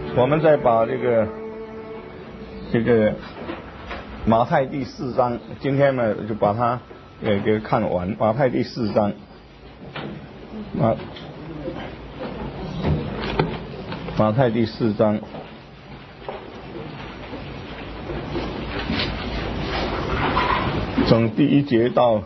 我们再把这个马太第4章，今天呢就把它给看完。马太第4章，马太第4章，从第1节到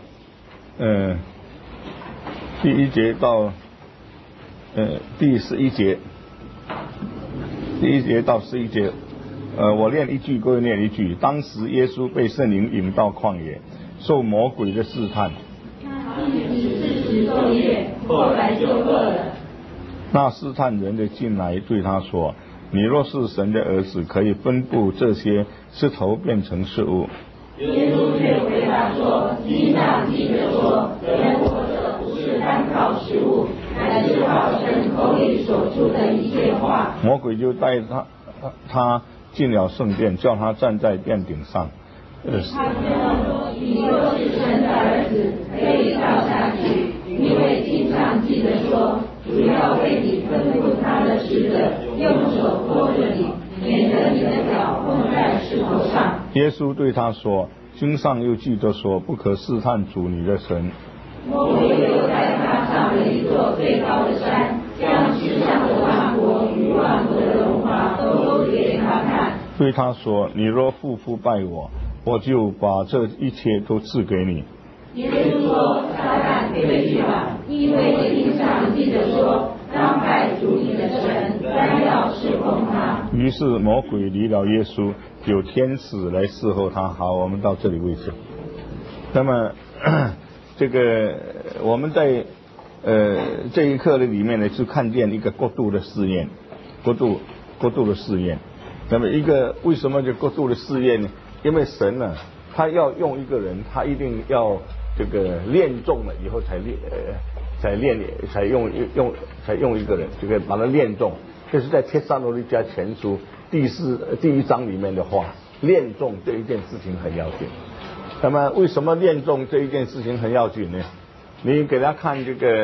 第11节，第1节到11节，我念一句，各位念一句。当时耶稣被圣灵引到旷野，受魔鬼的试探。 他一直40昼夜，后来就饿了。 那试探人的进来对他说：“你若是神的儿子，可以吩咐这些石头变成食物。” 耶稣却回答说：“经上记着说，人活着不是单靠食物，乃是靠神口里所出的一切话。” 魔鬼就带他进了圣殿，叫他站在殿顶上。 他对他说：“你若是神的儿子，可以跳下去，因为经上记着说，主要为你吩咐他的使者，用手托着你，免得你的脚碰在石头上。” 耶稣对他说：“经上又记着说，不可试探主你的神。” 魔鬼又带他上了一座最高的山，将世上的万国与万国的荣华都给他看， 对他说：“你若俯伏拜我，我就把这一切都赐给你。” 耶稣说：“撒旦，退去吧，因为经上记着说，当拜主你的神，单要侍奉他。” 于是魔鬼离了耶稣，有天使来侍候他。好，我们到这里为止。那么我们在这一课的里面呢，是看见一个国度的试验，国度的试验。那么为什么就国度的试验呢？因为神呢，他要用一个人，他一定要练中了以后才用一个人，把他练中。这是在帖撒罗尼迦前书第1章里面的话，练中这一件事情很要紧。那么为什么练中这一件事情很要紧呢？你给他看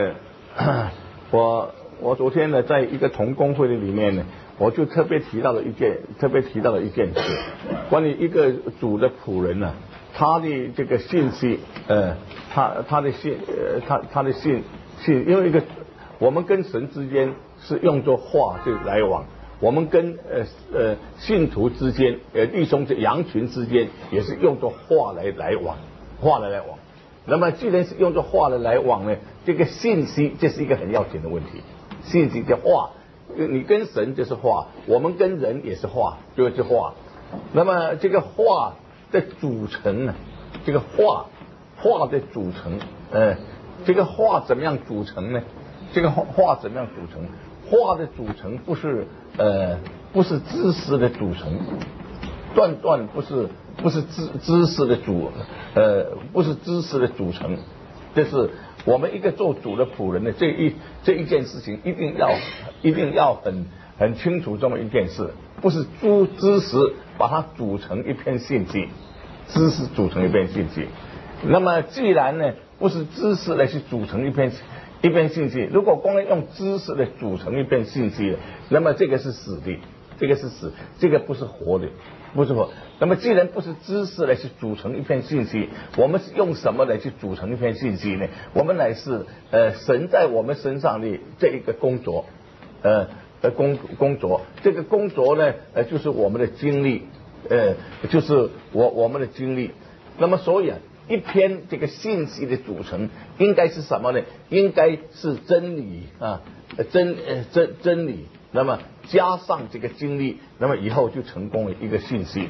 我昨天呢，在一个同工会的里面呢，我就特别提到了一件事，关于一个主的仆人呢，他的这个信息，他的信，因为我们跟神之间是用作话就来往，我们跟信徒之间，弟兄羊群之间也是用作话来往。那么既然是用作话来往呢，这个信息这是一个很要紧的问题。信息的话，你跟神就是话，我们跟人也是话，就是话。那么这个话的组成呢，这个话的组成，这个话怎么样组成呢？这个话怎么样组成？话的组成不是知识的组成，断不是知识的不是知识的组成。这是我们一个做主的仆人的这一件事情，一定要很清楚这么一件事，不是知识把它组成一篇信息，知识组成一篇信息。那么既然呢不是知识来去组成一篇信息，如果光用知识来组成一篇信息，那么这个是死的，这个是死，这个不是活的，不是活。那么既然不是知识来去组成一篇信息，我们是用什么来去组成一篇信息呢？我们乃是神在我们身上的这一个工作，工作，这个工作呢就是我们的经历，就是我们的经历。那么所以一篇这个信息的组成应该是什么呢？应该是真理啊，真理。那么加上这个经历，那么以后就成功了一个信息，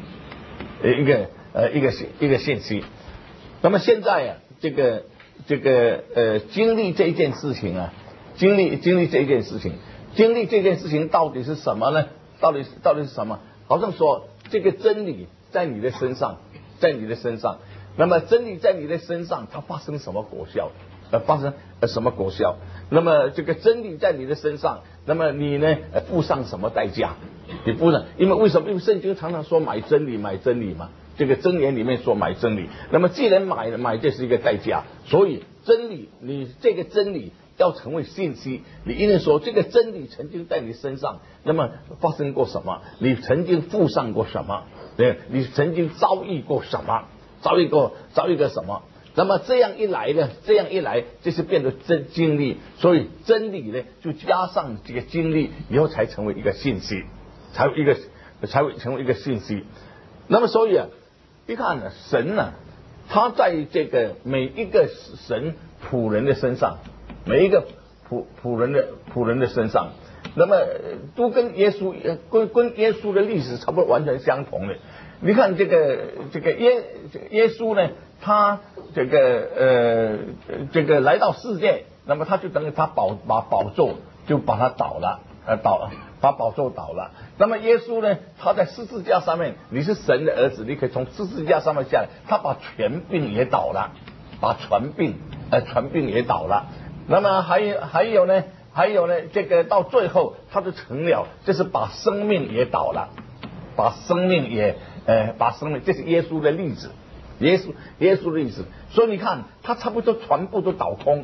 一个信息。那么现在这个经历这一件事情啊，经历这一件事情，经历这件事情到底是什么呢？到底是什么？好像说这个真理在你的身上，那么真理在你的身上，它发生什么果效？发生什么果效？那么这个真理在你的身上，那么你呢付上什么代价？你付上，因为什么？因为圣经常常说买真理嘛，这个箴言里面说买真理。那么既然买这是一个代价，所以真理，你这个真理要成为信息，你一定说这个真理曾经在你身上，那么发生过什么？你曾经付上过什么？对，你曾经遭遇过什么？遭遇过什么？那么这样一来呢，就是变得经历，所以真理呢就加上这个经历以后才成为一个信息，才会成为一个信息。那么所以啊，你看呢，神呢，他在这个每一个神仆人的身上，每一个仆人的身上，那么都跟耶稣的历史差不多完全相同的。你看这个耶稣呢，他这个来到世界，那么他就等于他把宝座就把他把宝座倒了。那么耶稣呢，他在十字架上面，你是神的儿子，你可以从十字架上面下来，他把权柄也倒了，把权柄也倒了。那么还有呢，这个到最后他就成了，就是把生命也倒了，把生命，这是耶稣的例子，耶稣的例子。所以你看，他差不多全部都倒空，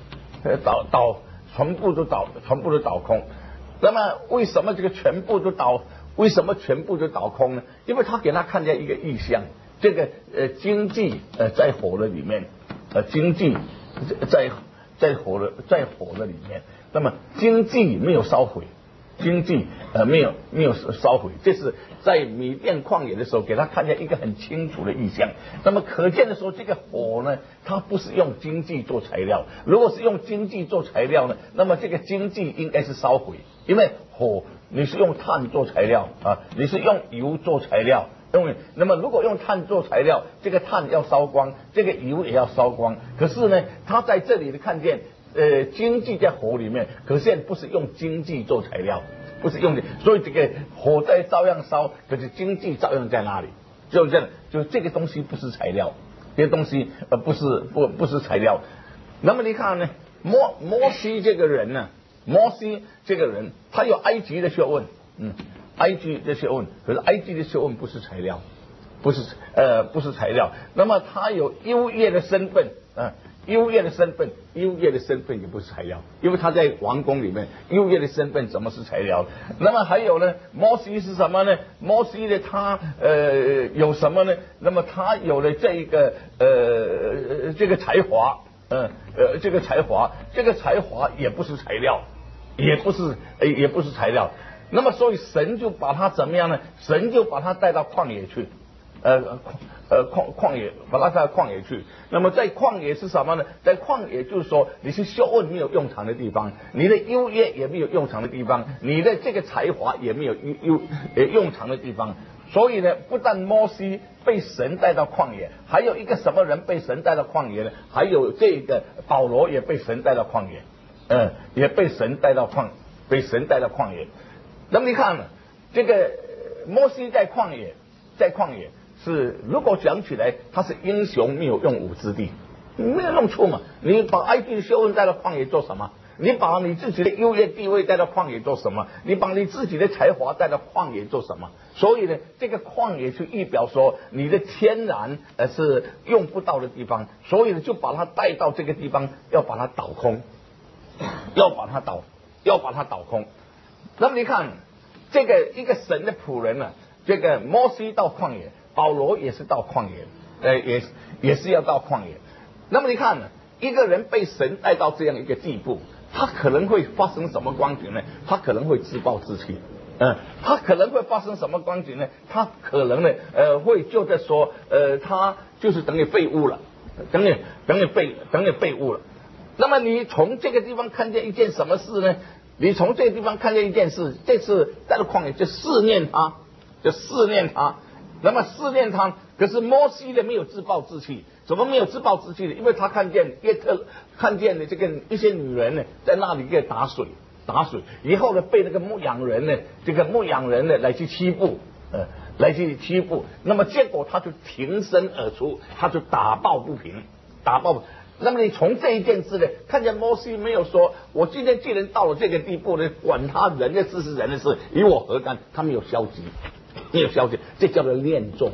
全部都倒空。那么为什么这个全部都倒？为什么全部都倒空呢？因为他给他看见一个异象，这个经济在火的里面，经济在火的里面，那么经济没有烧毁。经济没有烧毁，这是在米甸旷野的时候给他看见一个很清楚的意象。那么可见的说，这个火呢，它不是用经济做材料。如果是用经济做材料呢，那么这个经济应该是烧毁，因为火你是用碳做材料啊，你是用油做材料。那么如果用碳做材料，这个碳要烧光，这个油也要烧光。可是呢，他在这里看见。经济在火里面，可是不是用经济做材料，不是用，所以这个火在照样烧，可是经济照样在那里，就这样，就这个东西不是材料，这些东西不是材料。那么你看呢，摩西这个人呢，他有埃及的学问，埃及的学问，可是埃及的学问不是材料，不是材料。那么他有优越的身份，优越的身份也不是材料，因为他在王宫里面，优越的身份怎么是材料？那么还有呢，摩西是什么呢？摩西呢，他有什么呢？那么他有了这个才华，这个才华也不是材料，也不是材料。那么所以神就把他怎么样呢？神就把他带到旷野去。旷野，把它带到旷野去。那么在旷野是什么呢？在旷野就是说，你是学问没有用场的地方，你的优越也没有用场的地方，你的这个才华也没有用场的地方。所以呢，不但摩西被神带到旷野，还有一个什么人被神带到旷野呢？还有这个保罗也被神带到旷野，也被神带到旷野。那么你看这个摩西在旷野是，如果讲起来，他是英雄没有用武之地，没有弄错嘛。你把埃及的学问带到旷野做什么？你把你自己的优越地位带到旷野做什么？你把你自己的才华带到旷野做什么？所以呢，这个旷野就预表说你的天然是用不到的地方，所以呢就把它带到这个地方，要把它倒空，要把它倒空。那么你看这个一个神的仆人呢，这个摩西到旷野，保罗也是到旷野，也是要到旷野。那么你看一个人被神带到这样一个地步，他可能会发生什么光景呢？他可能会自暴自弃。他可能会发生什么光景呢？他可能呢会就在说他就是等于废物了，等于废物了。那么你从这个地方看见一件什么事呢？你从这个地方看见一件事，这次带到旷野就试验他。那么试验他，可是摩西呢没有自暴自弃。怎么没有自暴自弃呢？因为他看见的这个一些女人呢在那里给打水，以后呢被那个牧羊人呢来去欺负，那么结果他就挺身而出，他就打抱不平。那么你从这一件事呢，看见摩西没有说，我今天既然到了这个地步呢，管他人的事是人的事，与我何干？他没有消极，这叫做练重，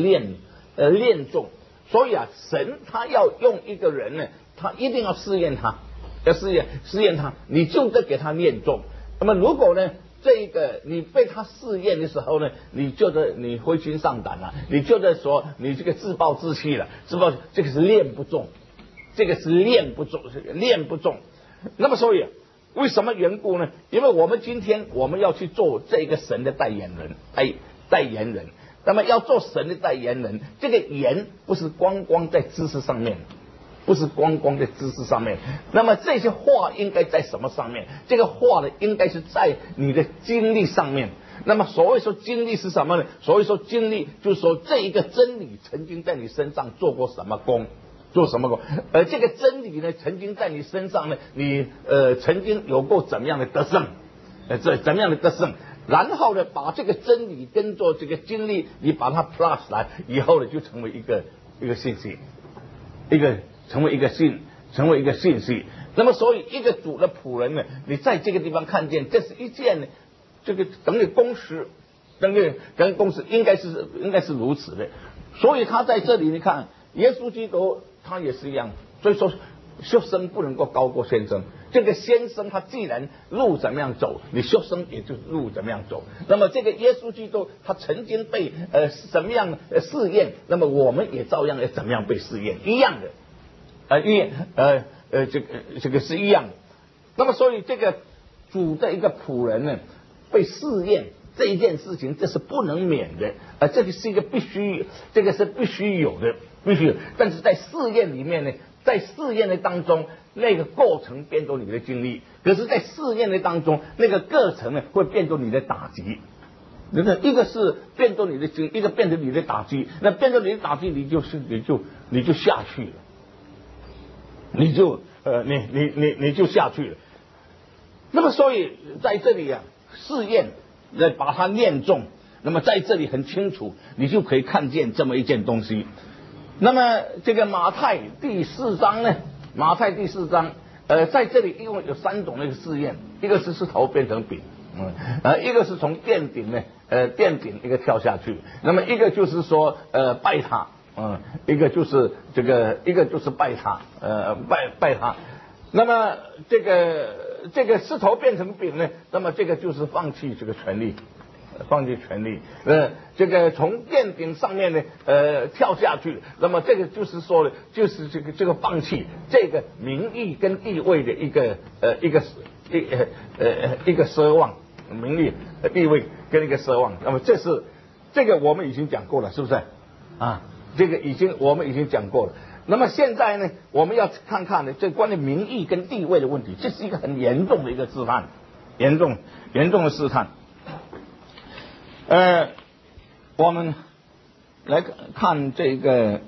练重。所以神他要用一个人呢，他一定要试验他， 要试验他，你就得给他念中。那么如果呢，这个你被他试验的时候呢，你觉得你灰心丧胆了，你觉得说你这个自暴自弃了，这个是练不中，这个是练不中，练不中。那么所以为什么缘故呢？因为我们今天我们要去做这个神的代言人，代言人。那么要做神的代言人，这个言不是光在知识上面，不是光在知识上面。那么这些话应该在什么上面？这个话呢，应该是在你的经历上面。那么所谓说经历是什么呢？所谓说经历，就是说这一个真理曾经在你身上做过什么功。做什么功？而这个真理呢，曾经在你身上呢，你曾经有过怎么样的得胜？怎么样的得胜？然后呢，把这个真理跟做这个经历，你把它 plus 来以后呢，就成为一个信息，成为一个信息。那么，所以一个主的仆人呢，你在这个地方看见，这是一件呢，这个等于公司，等于公司应该是如此的。所以他在这里，你看。耶稣基督他也是一样，所以说学生不能够高过先生。这个先生他既然路怎么样走，你学生也就路怎么样走。那么这个耶稣基督他曾经被怎么样试验，那么我们也照样要怎么样被试验，一样的，这个是一样的。那么所以这个主的一个仆人呢，被试验。这一件事情，这是不能免的，这个是一个这个是必须有的，必须有。但是在试验里面呢，在试验的当中，那个过程变作你的经历；可是，在试验的当中，那个过程呢，会变作你的打击。一个是变作你的经，一个变成你的打击。那变成你的打击，你就下去了，你就下去了。那么，所以在这里啊，试验。把它念中，那么在这里很清楚，你就可以看见这么一件东西。那么这个马太第4章呢，马太第4章，在这里一共有3种那个试验，一个是石头变成饼，一个是从殿顶呢，殿顶一个跳下去，那么一个就是说拜他，一个就是拜他，拜他。那么这个石头变成饼呢，那么这个就是放弃这个权利，这个从殿顶上面呢跳下去，那么这个就是说呢，就是这个放弃这个名义跟地位的一个奢望，名利地位跟一个奢望。那么这个我们已经讲过了，是不是啊？这个我们已经讲过了。那么现在呢，我们要看看呢，这关于名义跟地位的问题，这是一个很严重的一个试探，严重的试探。我们来看这个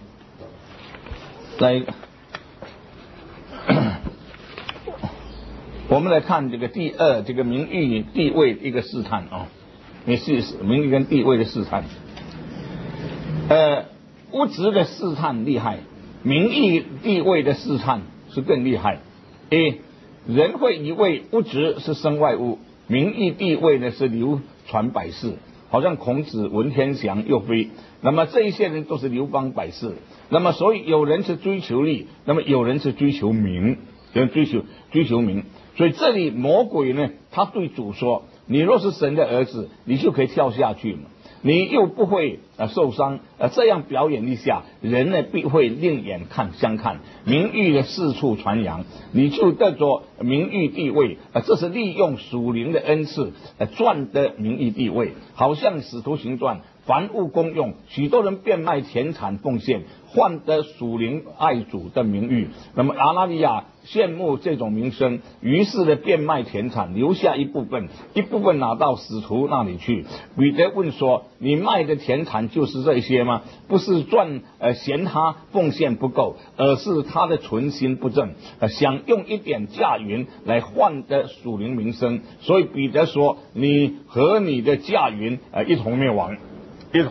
我们来看这个第2这个名义地位的一个试探啊，也是名义跟地位的试探。物质的试探厉害，名义地位的试探是更厉害。人会以为物质是身外物，名义地位呢是流传百世，好像孔子、文天祥、岳飞，那么这一些人都是流芳百世。那么所以有人是追求利，那么有人是追求名，有人追求名。所以这里魔鬼呢，他对主说：你若是神的儿子，你就可以跳下去嘛。你又不会受伤，这样表演一下，人呢必会另眼相看，名誉的四处传扬，你就得着名誉地位，这是利用属灵的恩赐赚得名誉地位，好像使徒行传，凡物公用，许多人变卖田产奉献，换得属灵爱主的名誉。那么阿拿利亚羡慕这种名声，于是呢变卖田产，留下一部分拿到使徒那里去。彼得问说：你卖的田产就是这些吗？不是嫌他奉献不够，而是他的存心不正，想用一点价银来换得属灵名声。所以彼得说：你和你的价银一同灭亡，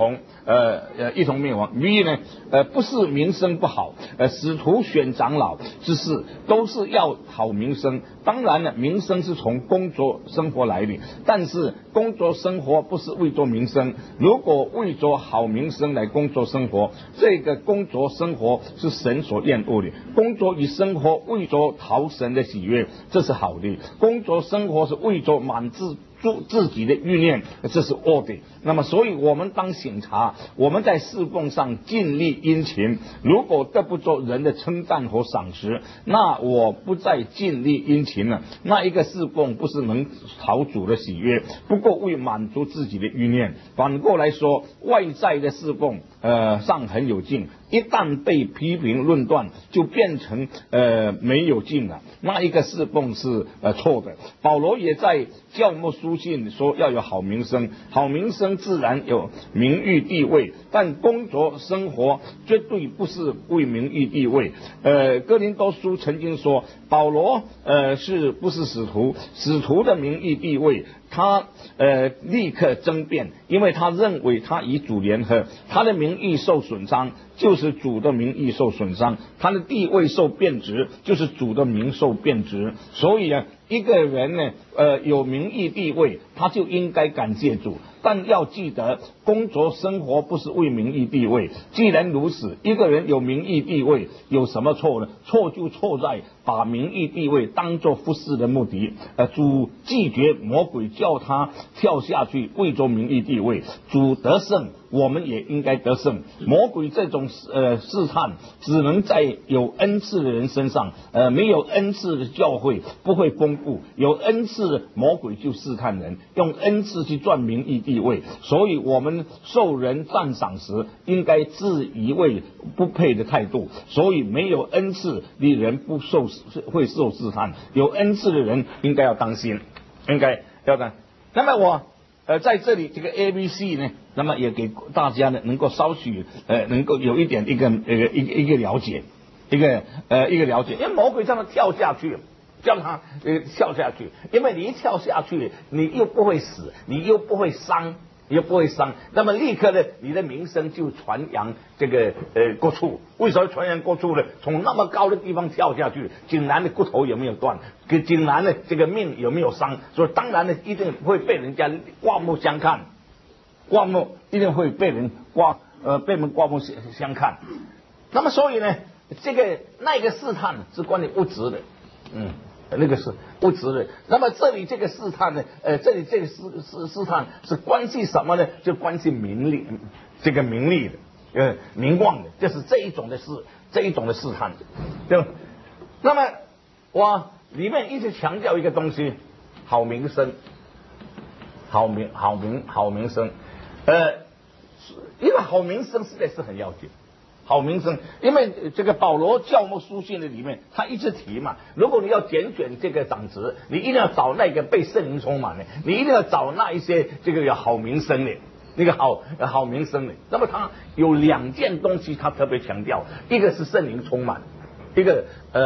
一同灭亡。于呢，不是名声不好，使徒选长老之事都是要好名声。当然了，名声是从工作生活来的，但是工作生活不是为着名声。如果为着好名声来工作生活，这个工作生活是神所厌恶的。工作与生活为着讨神的喜悦，这是好的；工作生活是为着满足自己的欲念，这是恶的。那么所以我们当省察，我们在侍奉上尽力殷勤，如果得不着人的称赞和赏识，那我不再尽力殷勤了。那一个侍奉不是能讨主的喜悦，不过为满足自己的欲念。反过来说，外在的侍奉上很有劲，一旦被批评论断，就变成没有劲了。那一个侍奉是错的。保罗也在教牧书信说要有好名声，好名声自然有名誉地位，但工作生活绝对不是为名誉地位。哥林多书曾经说，保罗是不是使徒？使徒的名誉地位，他立刻争辩，因为他认为他与主联合，他的名誉受损伤，就是主的名誉受损伤；他的地位受变质，就是主的名受变质。所以一个人呢，有名誉地位，他就应该感谢主。但要记得，工作生活不是为名誉地位。既然如此，一个人有名誉地位，有什么错呢？错就错在把名誉地位当作服侍的目的。主拒绝魔鬼叫他跳下去为着名誉地位，主得胜，我们也应该得胜。魔鬼这种试探只能在有恩赐的人身上，没有恩赐的教会不会丰富。有恩赐的魔鬼就试探人，用恩赐去赚名誉地位。所以我们受人赞赏时，应该自以为不配的态度。所以没有恩赐的人会受试探，有恩赐的人应该要当心，应该要当。那么我在这里这个 ABC 呢，那么也给大家呢能够稍许能够有一点一个了解，一个了解。因为魔鬼叫他跳下去，叫他跳下去，因为你一跳下去，你又不会死，你又不会伤，那么立刻呢，你的名声就传扬这个各处。为什么传扬各处呢？从那么高的地方跳下去，竟然的骨头有没有断？竟然的这个命有没有伤？所以当然呢，一定会被人家刮目相看，一定会被人刮目相看。那么所以呢，那个试探是关于物质的，那个是物质的。那么这里这个试探呢，这里这个试探是关系什么呢？就关系名利，这个名利的，名望的，就是这一种的试探，对吧？那么我里面一直强调一个东西，好名声，好名声，因为好名声实在是很要紧。好名声，因为这个保罗教牧书信的里面，他一直提嘛，如果你要拣选这个长子，你一定要找那个被圣灵充满的，你一定要找那一些这个有好名声的，那个好名声的。那么他有两件东西他特别强调，一个是圣灵充满，一个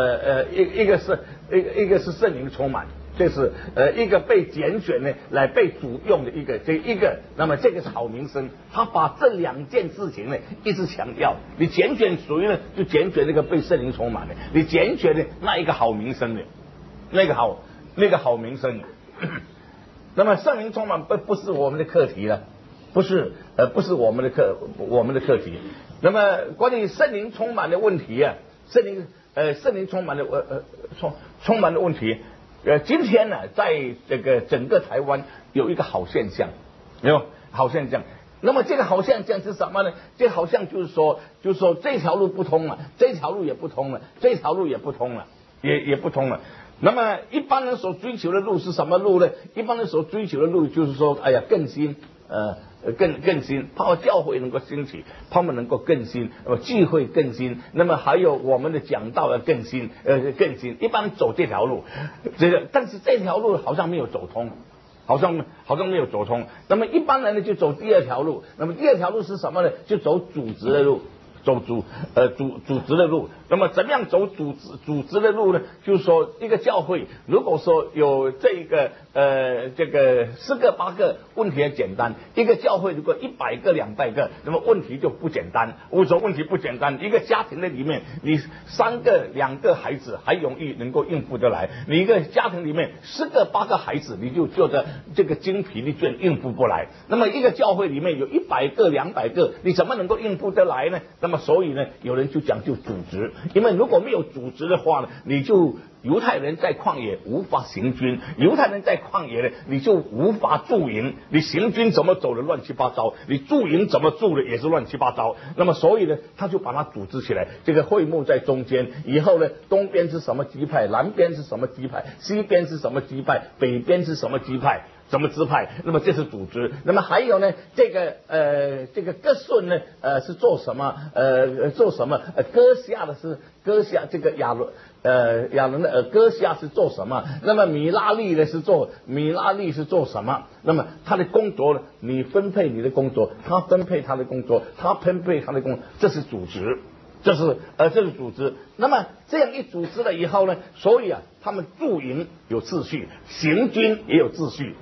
是圣灵充满。这是一个被拣选呢，来被主用的一个，那么这个是好名声。他把这两件事情呢一直强调。你拣选谁呢？就拣选那个被圣灵充满的，你拣选的那一个好名声的，那个好名声。那么圣灵充满不是我们的课题了，不是我们的课题。那么关于圣灵充满的问题啊，圣灵充满的充满的问题。今天呢，在这个整个台湾有一个好现象，没有好现象。那么这个好现象是什么呢？这好像就是说这条路不通了，这条路也不通了，这条路也不通了，也不通了。那么一般人所追求的路是什么路呢？一般人所追求的路就是说，哎呀，更新，更新，怕教会能够兴起，他们能够更新，聚会更新，那么还有我们的讲道要更新，一般走这条路，但是这条路好像没有走通，好像没有走通。那么一般人呢就走第二条路，那么第二条路是什么呢？就走组织的路， 组织的路。那么怎么样走组织的路呢？就是说一个教会如果说有这个10个8个问题很简单，一个教会如果100个200个，那么问题就不简单。为什么问题不简单？一个家庭的里面，你3个2个孩子还容易能够应付得来，你一个家庭里面10个8个孩子，你就觉得这个精疲力倦应付不来。那么一个教会里面有100个200个，你怎么能够应付得来呢？那么所以呢，有人就讲究组织，因为如果没有组织的话呢，你就犹太人在旷野无法行军，犹太人在旷野呢，你就无法驻营，你行军怎么走的乱七八糟，你驻营怎么驻的也是乱七八糟。那么所以呢，他就把它组织起来，这个会幕在中间，以后呢，东边是什么支派，南边是什么支派，西边是什么支派，北边是什么支派，什么支派，那么这是组织。那么还有呢，这个歌顺呢，是做什么？做什么？歌下的是歌下这个亚伦的歌下是做什么？那么米拉利是做什么？那么他的工作呢？你分配你的工作，他分配他的工作，他分配他的工作，这是组织。这是组织。那么这样一组织了以后呢，所以啊，他们驻营有秩序，行军也有秩序。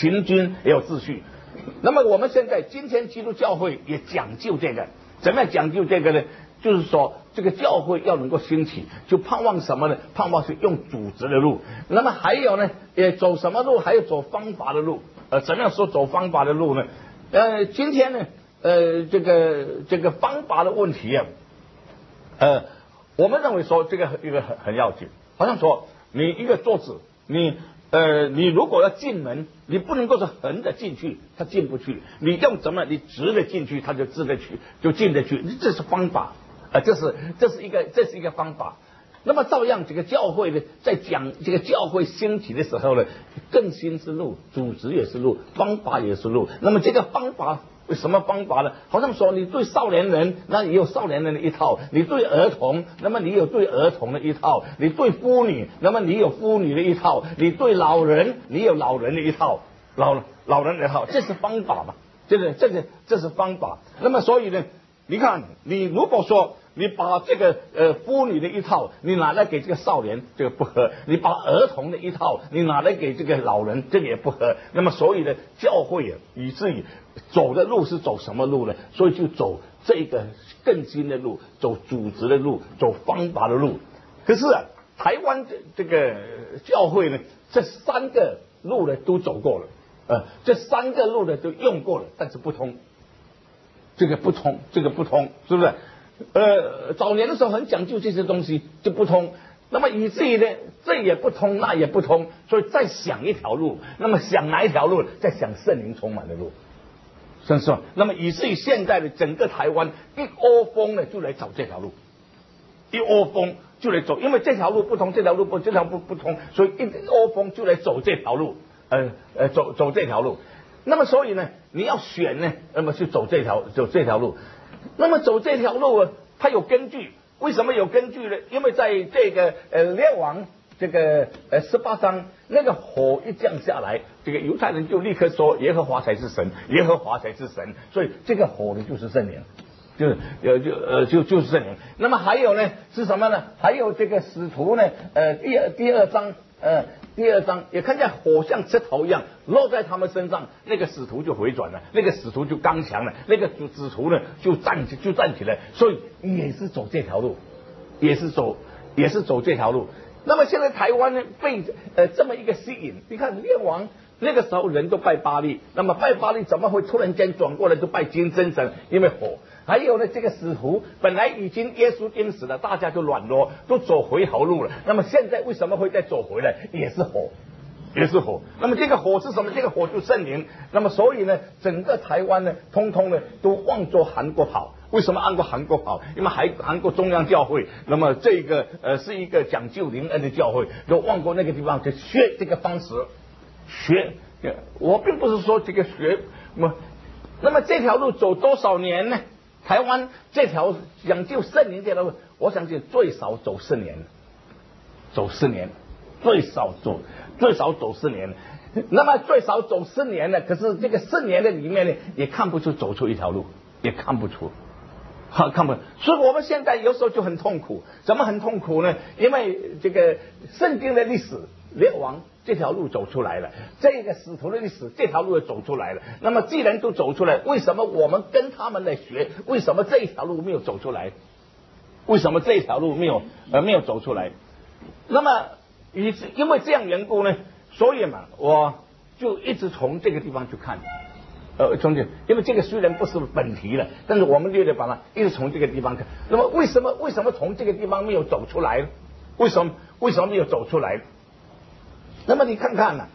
那么我们现在今天基督教会也讲究这个，怎么样讲究这个呢？就是说这个教会要能够兴起，就盼望什么呢？盼望是用组织的路。那么还有呢，走什么路？还有走方法的路。怎么样说走方法的路呢？今天呢，这个方法的问题啊，我们认为说这个一个很要紧。好像说你一个桌子，你如果要进门，你不能够是横着进去，它进不去。你用怎么？你直着进去，它就直得去，就进得去。这是方法，这是一个方法。那么照样这个教会呢，在讲这个教会兴起的时候呢，更新之路，组织也是路，方法也是路。那么这个方法什么方法呢？好像说你对少年人，那也有少年人的一套；你对儿童，那么你有对儿童的一套；你对妇女，那么你有妇女的一套；你对老人，你有老人的一套，老人的一套，这是方法嘛？这是方法。那么所以呢，你看，你如果说你把这个妇女的一套，你拿来给这个少年，这个不合；你把儿童的一套，你拿来给这个老人，这个也不合。那么所以呢，教会啊，以至于走的路是走什么路呢？所以就走这个更新的路，走组织的路，走方法的路。可是啊，台湾这个教会呢，这3个路呢都走过了，这3个路呢都用过了，但是不通。这个不通，是不是？早年的时候很讲究这些东西就不通，那么以至于呢，这也不通，那也不通，所以再想一条路。那么想哪一条路？再想圣灵充满的路，是不是？那么以至于现在的整个台湾一窝蜂呢就来找这条路，一窝蜂就来走，因为这条路不通，这条路不通，所以一窝蜂就来走这条路，走这条路。那么所以呢，你要选呢，那么去走这条路。那么走这条路啊，它有根据。为什么有根据呢？因为在这个列王这个18章，那个火一降下来，这个犹太人就立刻说耶和华才是神，耶和华才是神。所以这个火呢就是圣灵，就是圣灵。那么还有呢是什么呢？还有这个使徒呢，第二章也看见火像石头一样落在他们身上，那个使徒就回转了，那个使徒就刚强了，那个使徒呢就站起来，所以也是走这条路，也是走这条路。那么现在台湾呢被这么一个吸引，你看列王那个时候人都拜巴力，那么拜巴力怎么会突然间转过来就拜金真神？因为火。还有呢，这个使徒本来已经耶稣钉死了，大家就软弱，都走回头路了。那么现在为什么会再走回来？也是火。那么这个火是什么？这个火就是圣灵。那么所以呢，整个台湾呢，通通呢都往着韩国跑。为什么按过韩国跑？因为韩国中央教会，那么这个是一个讲究灵恩的教会，就往过那个地方去学这个方式。我并不是说这个学，那么这条路走多少年呢？台湾这条讲究圣灵这条路，我相信最少走4年，最少走4年。那么最少走4年呢？可是这个4年的里面呢，也看不出走出一条路，也看不出。 看不，所以我们现在有时候就很痛苦。怎么很痛苦呢？因为这个圣经的历史，列王这条路走出来了，这个使徒的历史这条路也走出来了。那么既然都走出来，为什么我们跟他们来学？为什么这一条路没有走出来？为什么这一条路没有走出来？那么因为这样缘故呢，所以嘛，我就一直从这个地方去看。从这，因为这个虽然不是本题了，但是我们略略把它一直从这个地方看。那么为什么从这个地方没有走出来呢？为什么没有走出来？那么你看看呢、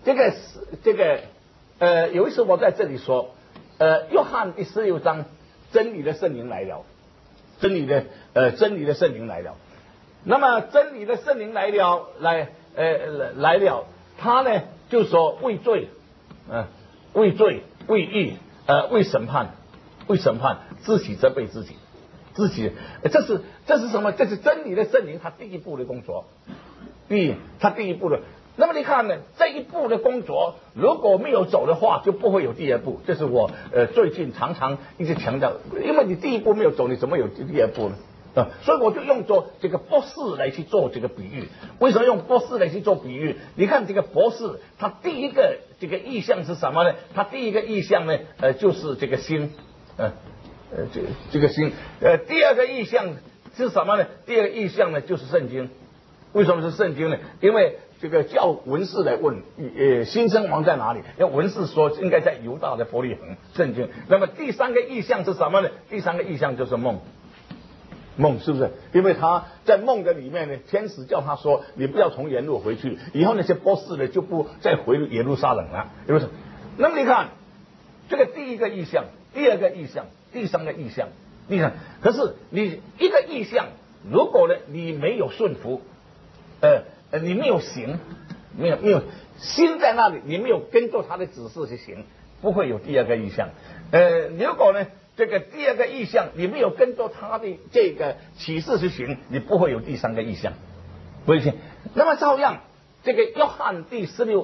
有一次我在这里说，约翰第16章，真理的圣灵来了，真理的圣灵来了。那么真理的圣灵来了，他呢就说为罪，为罪。为义，为审判，自己责备自己，这是什么？这是真理的圣灵他第一步的工作，他第一步的。那么你看呢，这一步的工作如果没有走的话，就不会有第二步。这是我最近常常一直强调，因为你第一步没有走，你怎么有第二步呢？所以我就用作这个博士来去做这个比喻。为什么用博士来去做比喻？你看这个博士，他第一个这个意象是什么呢？他第一个意象呢，就是这个心，这个心。第二个意象是什么呢？第二个意象呢，就是圣经。为什么是圣经呢？因为这个叫文士来问，新生王在哪里？因为文士说应该在犹大的伯利恒。圣经。那么第三个意象是什么呢？第三个意象就是梦。梦是不是？因为他在梦的里面呢，天使叫他说：“你不要从原路回去，以后那些波斯呢就不再回耶路撒冷了。”是不是？那么你看，这个第一个意象、第二个意象、第三个意象，你看，可是你一个意象，如果呢你没有顺服，你没有行，没有心在那里，你没有跟着他的指示去行，不会有第二个意象。如果呢？这个第二个意象，你没有跟着他的这个启示去行，你不会有第三个意象，不会行。那么照样，这个约翰第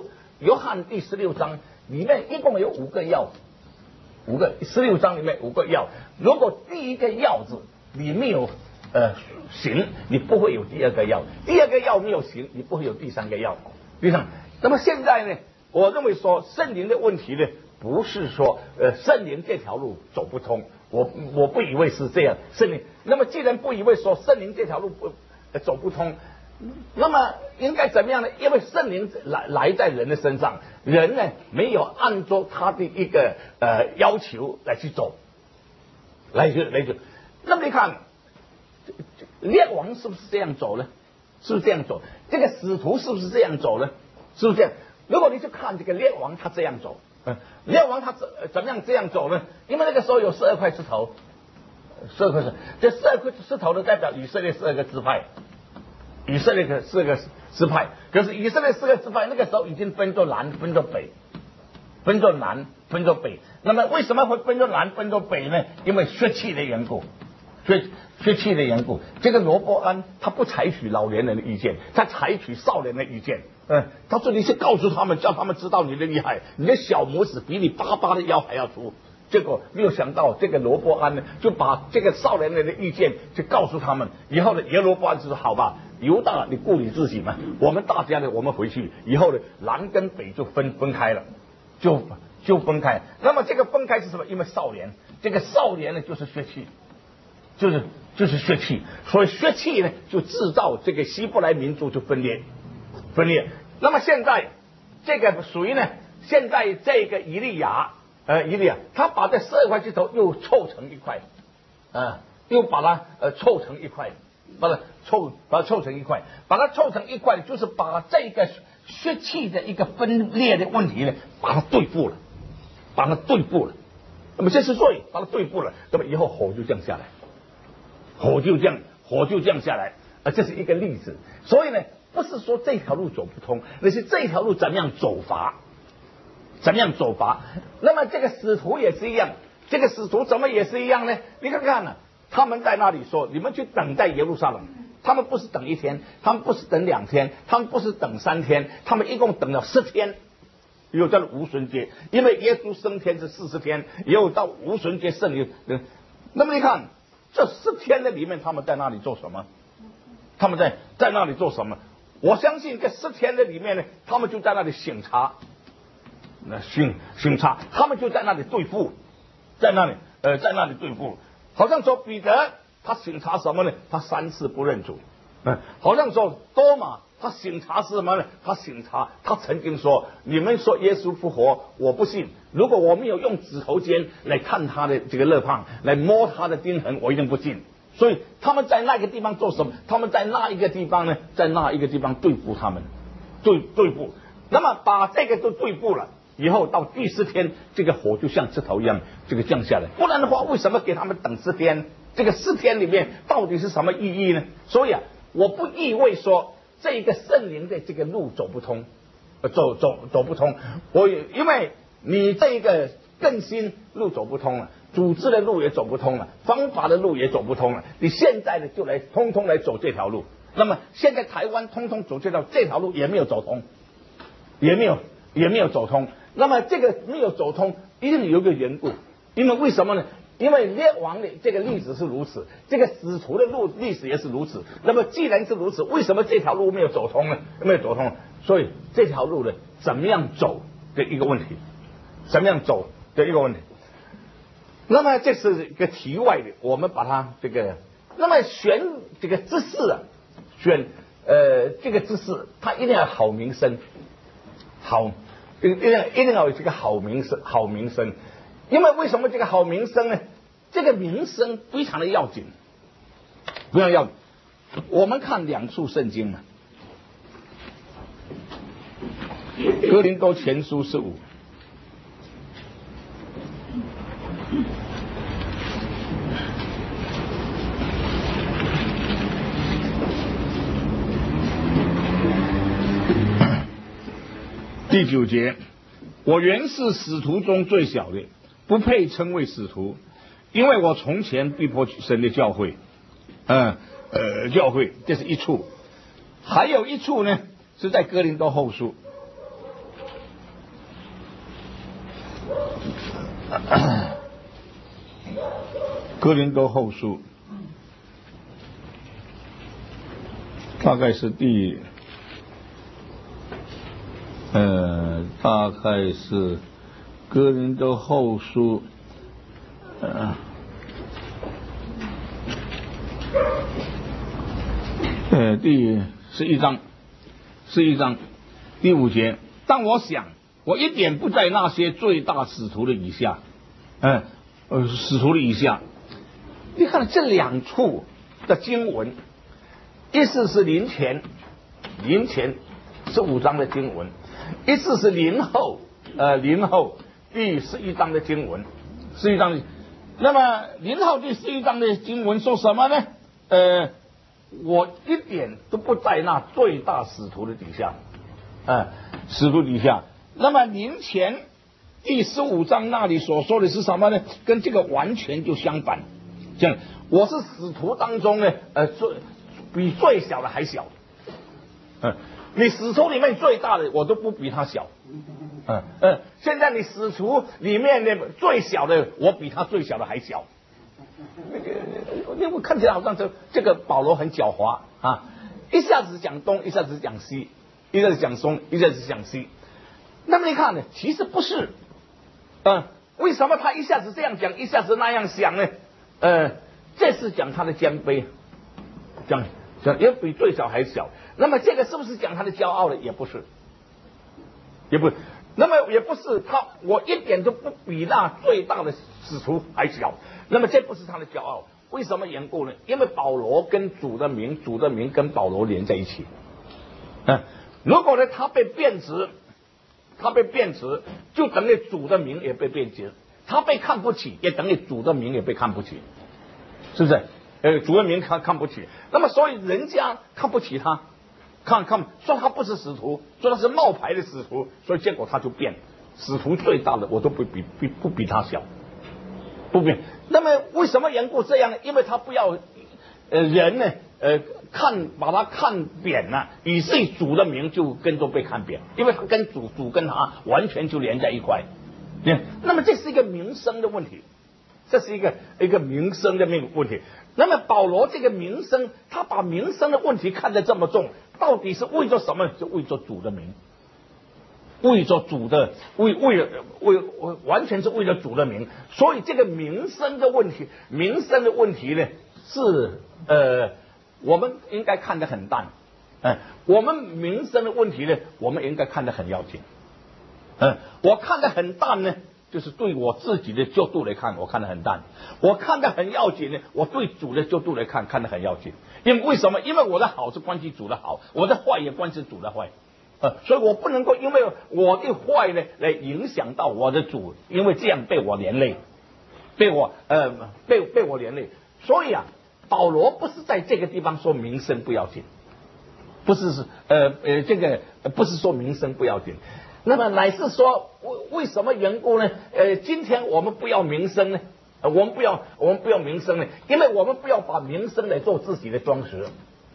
16章里面一共有5个要，16章里面5个要。如果第一个要字你没有行，你不会有第二个要；第二个要没有行，你不会有第三个要。对上。那么现在呢，我认为说圣灵的问题呢。不是说圣灵这条路走不通，我不以为是这样。圣灵，那么既然不以为说圣灵这条路走不通，那么应该怎么样呢？因为圣灵来在人的身上，人呢没有按照他的一个要求来去走，来去。那么你看，列王是不是这样走呢？是不是这样走？这个使徒是不是这样走呢？是不是这样？如果你去看这个列王，他这样走。列王他怎么样这样走呢？因为那个时候有12块石头，12块石头，这12块石头呢代表以色列12个支派，以色列的4个支派。可是以色列4个支派那个时候已经分作南，分作北，分作南，分作北。那么为什么会分作南，分作北呢？因为血气的缘故，血气的缘故。这个罗波安他不采取老年人的意见，他采取少年的意见。他说你去告诉他们，叫他们知道你的厉害，你的小拇指比你爸的腰还要粗。结果没有想到，这个罗波安呢，就把这个少年人的意见去告诉他们。以后呢，耶罗波安就说：“好吧，犹大你顾你自己嘛，我们大家呢，我们回去以后呢，南跟北就分开了，就分开。那么这个分开是什么？因为少年，这个少年呢就是血气，就是血气，所以血气呢就制造这个希伯来民族就分裂。那么现在这个属于呢？现在这个以利亚，他把这12块石头又凑成一块，又把它凑成一块，把它凑成一块，就是把这个血气的一个分裂的问题呢，把它对付了。那么这是罪，把它对付了，那么以后火就降下来，火就降下来，这是一个例子。所以呢。不是说这条路走不通，那是这条路怎么样走法。那么这个使徒也是一样，这个使徒怎么也是一样呢？你看看呢，他们在那里说，你们去等待耶路撒冷。他们不是等1天，他们不是等2天，他们不是等3天，他们一共等了10天。有叫无旬节，因为耶稣升天是40天，也有到无旬节圣日。那么你看， 这4天的里面，他们在那里做什么？他们在那里做什么？我相信这4天的里面呢，他们就在那里审查，审查，他们就在那里对付，在那里对付。好像说彼得他审查什么呢？他3次不认主。好像说多马他审查是什么呢？他曾经说，你们说耶稣复活，我不信。如果我没有用指头尖来看他的这个肋旁，来摸他的钉痕，我一定不信。所以他们在那个地方做什么？他们在那一个地方呢？在那一个地方对付他们，对付。那么把这个都对付了以后，到第4天，这个火就像石头一样这个降下来。不然的话，为什么给他们等4天？这个4天里面到底是什么意义呢？所以我不意味说这个圣灵的这个路走不通，走不通。因为你这个更新路走不通了，组织的路也走不通了，方法的路也走不通了。你现在呢就通通来走这条路。那么现在台湾通通走这条路也没有走通，也没有走通。那么这个没有走通，一定有一个缘故。因为什么呢？因为列王的这个历史是如此，这个使徒的历史也是如此。那么既然是如此，为什么这条路没有走通呢？没有走通，所以这条路呢，怎么样走的一个问题，那么这是一个题外的，我们把它这个，那么选这个知识啊，这个知识，它一定要好名声，一定要有这个好名声。因为为什么这个好名声呢？这个名声非常的要紧，非常要紧。我们看2处圣经嘛，哥林多前书15。第9节，我原是使徒中最小的，不配称为使徒，因为我从前逼迫神的教会，教会，这是一处。还有一处呢，是在哥林多后书，哥林多后书，大概是大概是哥林多后书，第11章第5节。但我想，我一点不在那些最大使徒的以下，使徒的以下。你看这2处的经文，一次是临前15章的经文，一次是临后第11章的经文，11章。那么临后第11章的经文说什么呢？我一点都不在那最大使徒的底下，使徒底下。那么临前第15章那里所说的是什么呢？跟这个完全就相反。这样，我是使徒当中呢，比最小的还小。你使徒里面最大的，我都不比他小。现在你使徒里面的最小的，我比他最小的还小。我看起来好像这个保罗很狡猾啊，一下子讲东，一下子讲西，一下子讲东，一下子讲西。那么你看呢？其实不是。为什么他一下子这样讲，一下子那样想呢？这是讲他的谦卑，讲也比最小还小。那么这个是不是讲他的骄傲呢？也不是，那么也不是我一点都不比那最大的使徒还小。那么这不是他的骄傲，为什么缘故呢？因为保罗跟主的名跟保罗连在一起。如果呢他被变质，就等于主的名也被变质。他被看不起，也等于主的名也被看不起，是不是？主的名看不起，那么所以人家看不起他，说他不是使徒，说他是冒牌的使徒，所以结果他就变。使徒最大的我都不比他小，不变。那么为什么缘故这样呢？因为他不要人呢把他看扁了，以至于主的名就跟着被看扁，因为他跟主跟他完全就连在一块。那么这是一个名声的问题，这是一个名声的问题。 那么保罗这个名声，他把名声的问题看得这么重，到底是为着什么？就为着主的名，为着主的为完全是为了主的名。所以这个名声的问题呢，是我们应该看得很淡。我们名声的问题呢，我们应该看得很要紧。我看得很淡呢，就是对我自己的角度来看，我看得很淡；我看得很要紧呢，我对主的角度来看，看得很要紧。因为为什么？因为我的好是关系主的好，我的坏也关系主的坏。所以我不能够因为我的坏呢来影响到我的主，因为这样被我连累，被我连累。所以啊，保罗不是在这个地方说名声不要紧，不是这个不是说名声不要紧。那么乃是说为什么缘故呢？今天我们不要名声呢？我们不要名声呢？因为我们不要把名声来做自己的装饰，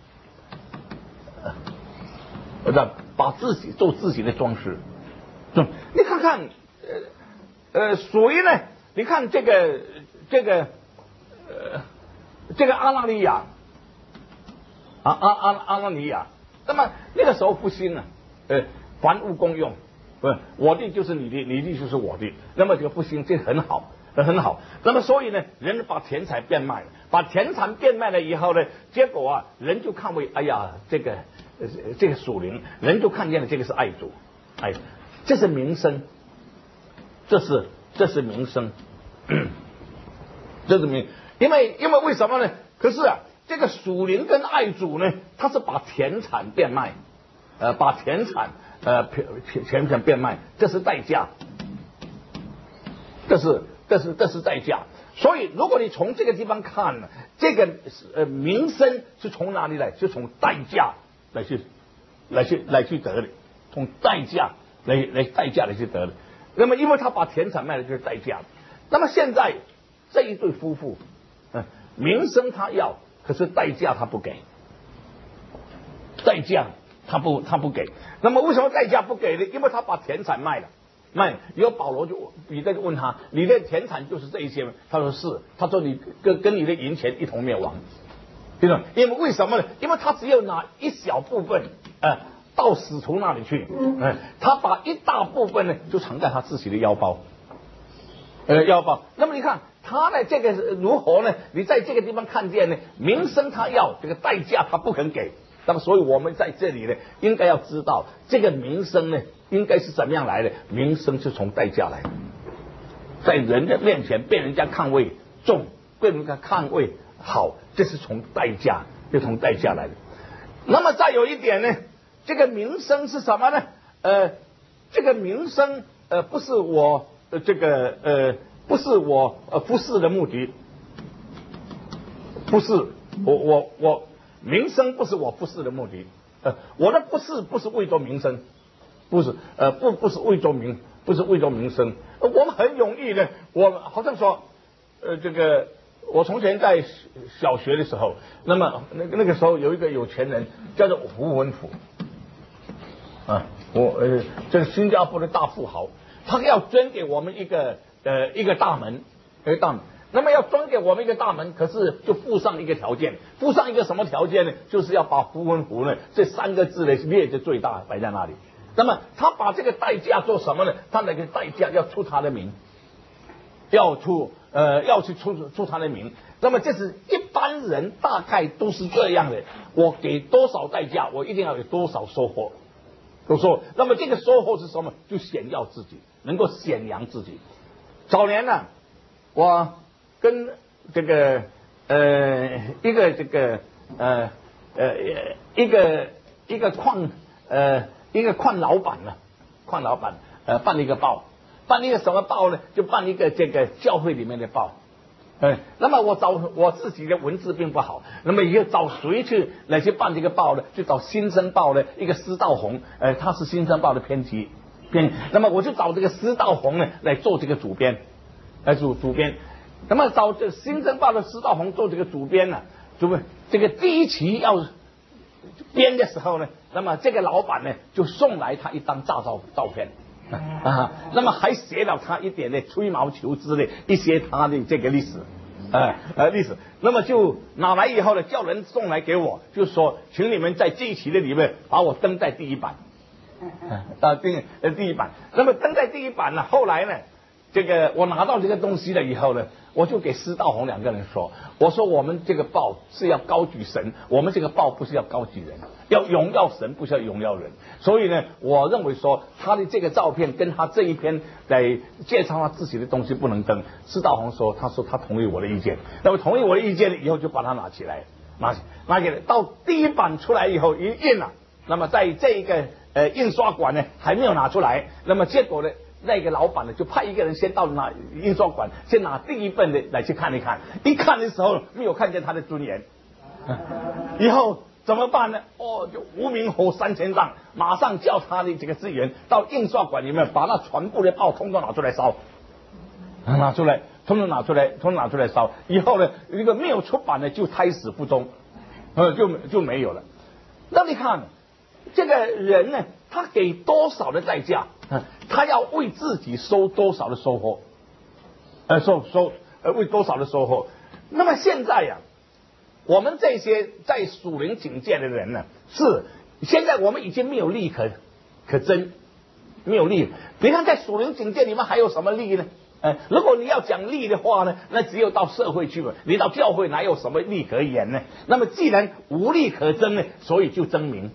把自己做自己的装饰。你看看，谁呢？你看这个阿拿尼亚，阿拿尼亚，那么那个时候复兴啊，凡物公用。我的就是你的，你的就是我的。那么这个复兴这很好，很好。那么所以呢，人把田产变卖了，把田产变卖了以后呢，结果啊，人就看为哎呀，这个属灵，人就看见了这个是爱主，这是名声，这是名声，这是名。因为为什么呢？可是啊，这个属灵跟爱主呢，他是把田产变卖，把田产。钱变卖，这是代价，这是代价。所以，如果你从这个地方看呢，这个名声是从哪里来？是从代价来去得的，从代价来去得的。那么，因为他把田产卖了，就是代价。那么现在这一对夫妇，名声他要，可是代价他不给，代价。他不给，那么为什么代价不给呢？因为他把田产卖了，以后保罗彼得就问他：“你的田产就是这一些吗？”他说是。他说：“你跟你的银钱一同灭亡。”对吧？因为为什么呢？因为他只有拿一小部分到使徒那里去，他把一大部分呢就藏在他自己的腰包，腰包。那么你看他呢，这个如何呢？你在这个地方看见呢，名声他要，这个代价他不肯给。那么，所以我们在这里呢，应该要知道这个名声呢，应该是怎么样来的？名声是从代价来的，在人的面前被人家看为重，被人家看为好，这是从代价来的。那么再有一点呢，这个名声是什么呢？这个名声不是我不是我服侍的目的，不是我。名声不是我服侍的目的，我的服侍不是为着名声，不是为着名声。我们很容易呢，我好像说，我从前在小学的时候，那么那个时候有一个有钱人叫做胡文甫，这是新加坡的大富豪，他要捐给我们一个大门，那么要捐给我们一个大门，可是就附上一个条件，附上一个什么条件呢？就是要把胡文甫呢这3个字呢列的最大摆在那里。那么他把这个代价做什么呢？他那个代价要出他的名，要去出他的名。那么这是一般人大概都是这样的，我给多少代价，我一定要有多少收获。都说，那么这个收获是什么？就显耀自己，能够显扬自己。早年呢，我跟这个一个矿老板呢，办了一个报，办一个什么报呢？就办一个这个教会里面的报。那么我自己的文字并不好，那么也找谁去办这个报呢？就找新生报的一个施道宏，他是新生报的编辑。那么我就找这个施道宏呢来做这个主编，主编。那么找这新生报的施道宏做这个主编呢，这个第一期要编的时候呢，那么这个老板呢就送来他一张照片。那么还写了他一点的吹毛求疵的一些他的这个历史， 历史。那么就拿来以后呢，叫人送来给我，就说请你们在这一期的里面把我登在第一版，第一版。那么登在第一版呢，后来呢，这个我拿到这个东西了以后呢，我就给施道宏两个人说，我说我们这个报是要高举神，我们这个报不是要高举人，要荣耀神，不是要荣耀人。所以呢，我认为说他的这个照片跟他这一篇来介绍他自己的东西不能登。施道宏说，他说他同意我的意见，那么同意我的意见以后就把它拿起来，拿起来到第一版出来以后一印了，那么在这个印刷馆呢还没有拿出来，那么结果呢，那个老板呢就派一个人先到印刷馆先拿第一份的来去看一看，一看的时候没有看见他的尊严，以后怎么办呢？就无名火3000丈，马上叫他的这个职员到印刷馆里面把那全部的报通通拿出来烧，通通拿出来烧。以后呢，一个没有出版的就胎死腹中，就没有了。那你看这个人呢，他给多少的代价？他要为自己收多少的收获？为多少的收获？那么现在呀，我们这些在属灵警戒的人呢，是现在我们已经没有利可争，没有利。你看在属灵警戒里面还有什么利呢？如果你要讲利的话呢，那只有到社会去了，你到教会哪有什么利可言呢？那么既然无利可争呢，所以就争名。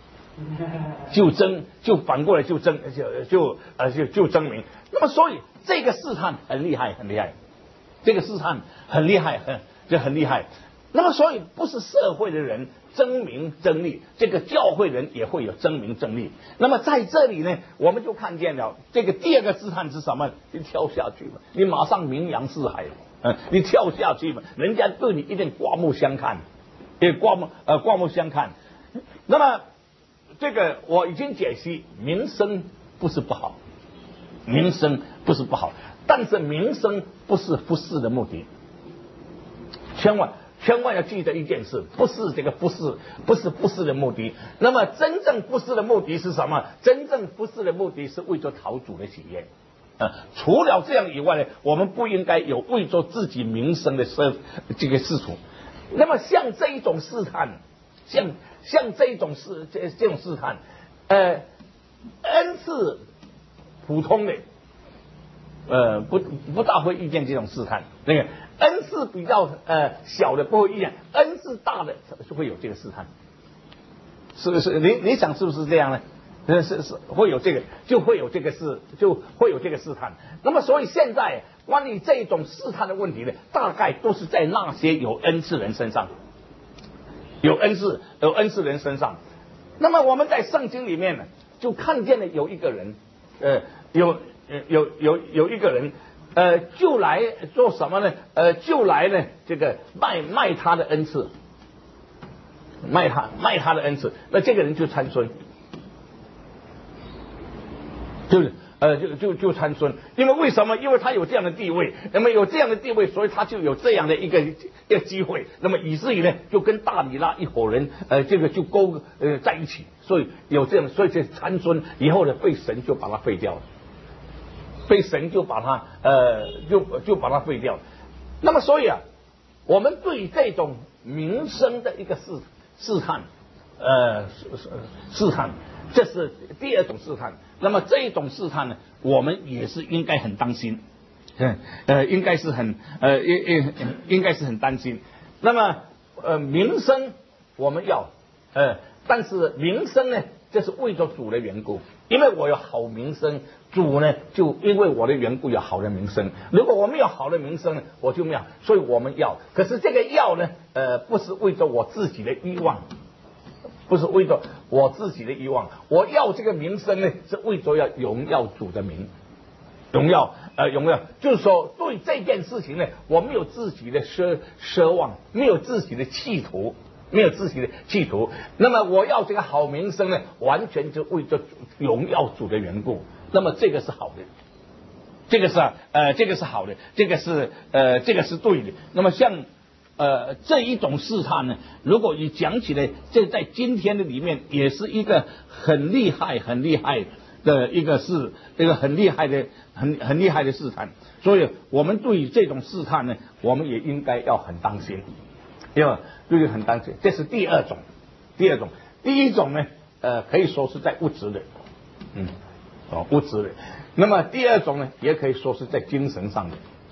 就反过来就争名。那么所以这个试探很厉害，这个试探很厉害，很厉害。那么所以不是社会的人争名争利，这个教会人也会有争名争利。那么在这里呢，我们就看见了这个第二个试探是什么？你跳下去嘛，你马上名扬四海，你跳下去嘛，人家对你一定刮目相看，刮目相看。那么这个我已经解析，名声不是不好，但是名声不是服侍的目的。千万要记得一件事，不是服侍的目的。那么真正服侍的目的是什么？真正服侍的目的是为着讨主的喜悦。除了这样以外呢，我们不应该有为着自己名声的这个事处。那么像这一种试探，像这种试探，恩赐普通的，不大会遇见这种试探。那个恩赐比较小的不会遇见，恩赐大的就会有这个试探。是，你想是不是这样呢？是会有这个，就会有这个试探。那么所以现在关于这种试探的问题呢，大概都是在那些有恩赐人身上。有恩赐人身上。那么我们在圣经里面呢，就看见了有一个人，有一个人，就来做什么呢？就来呢，这个卖他的恩赐，卖他的恩赐。那这个人就参孙，就参孙。因为什么？因为他有这样的地位，那么有这样的地位，所以他就有这样的一个机会。那么以至于呢，就跟大米拉一伙人，这个就在一起。所以有这样，所以这参孙以后呢，被神就把他废掉了，被神就把他就把他废掉了。那么所以啊，我们对这种名声的一个试探，这是第二种试探。那么这一种试探呢，我们也是应该很担心，应该是很担心。那么名声我们要，但是名声呢，这是为着主的缘故，因为我有好名声，主呢就因为我的缘故有好的名声。如果我没有好的名声呢，我就没有。所以我们要，可是这个要呢，不是为着我自己的欲望。不是为着我自己的欲望，我要这个名声呢，是为着要荣耀主的名，荣耀，就是说对这件事情呢，我没有自己的奢望，没有自己的企图，那么我要这个好名声呢，完全就为着荣耀主的缘故。那么这个是好的，这个是好的，这个是对的。那么像这一种试探呢，如果你讲起来，这在今天的里面也是一个很厉害的一个很厉害的试探，所以我们对于这种试探呢，我们也应该要很当心，要对很当心。这是第二种，第一种呢，可以说是在物质的，物质的。那么第二种呢，也可以说是在精神上的。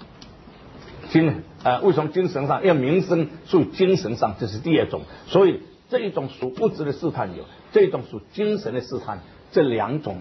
为什么精神上？因为名声属于精神上，这是第二种。所以这一种属物质的试探有，这一种属精神的试探，这两种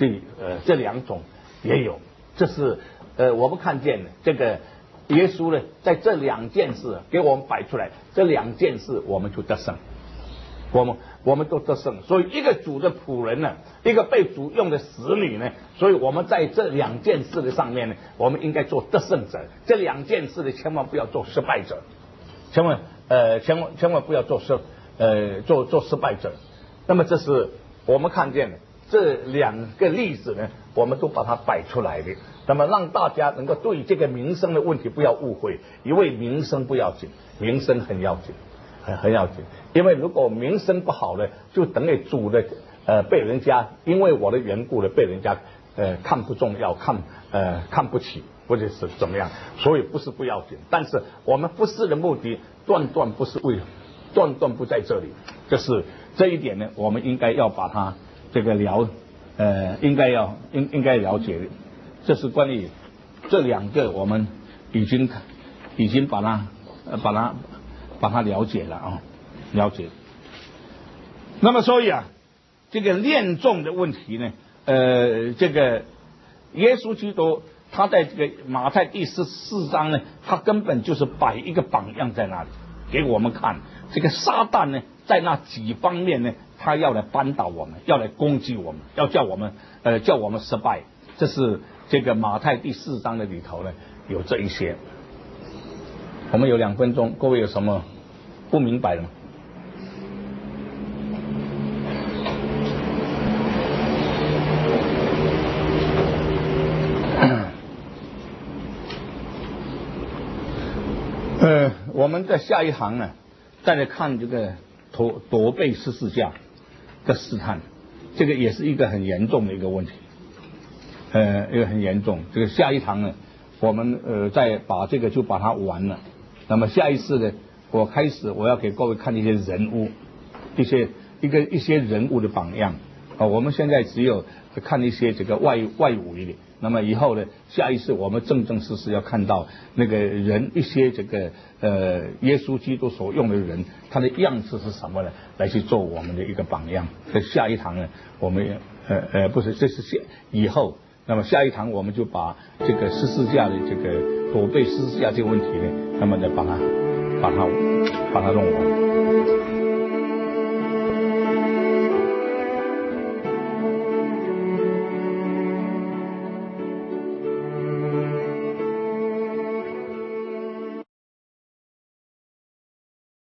也有。这是我们看见的这个耶稣呢，在这两件事给我们摆出来，这两件事我们就得胜。我们都得胜，所以一个主的仆人呢，一个被主用的使女呢，所以我们在这两件事的上面呢，我们应该做得胜者。这两件事呢，千万不要做失败者，千万不要做失败者。那么这是我们看见的这两个例子呢，我们都把它摆出来的。那么让大家能够对这个名声的问题不要误会，因为名声不要紧，名声很要紧。很要紧，因为如果名声不好呢，就等于主的被人家因为我的缘故呢，被人家看不重要，看不起，或者是怎么样，所以不是不要紧。但是我们不是的目的，断不在这里。就是这一点呢，我们应该要把它这个应该了解的。这是关于这两个，我们已经把它了解了啊，了解。那么所以这个恋众的问题呢，这个耶稣基督他在这个马太第14章呢，他根本就是摆一个榜样在那里给我们看。这个撒旦呢，在那几方面呢，他要来扳倒我们，要来攻击我们，要叫我们失败。这是这个马太第4章的里头呢，有这一些。我们有2分钟，各位有什么不明白的吗？我们在下一行呢，再来看这个夺被十字架的试探，这个也是一个很严重的一个问题，一个很严重。这个下一堂呢，我们再把这个就把它完了。那么下一次呢，我要给各位看一些人物，一些人物的榜样我们现在只有看一些这个外围的。那么以后呢，下一次我们正式要看到那个人，一些这个耶稣基督所用的人，他的样式是什么呢？来去做我们的一个榜样。在下一堂呢，我们不是，这是以后。那么下一堂我们就把这个十字架的这个躲被十字架这个问题呢，那么再把它弄完。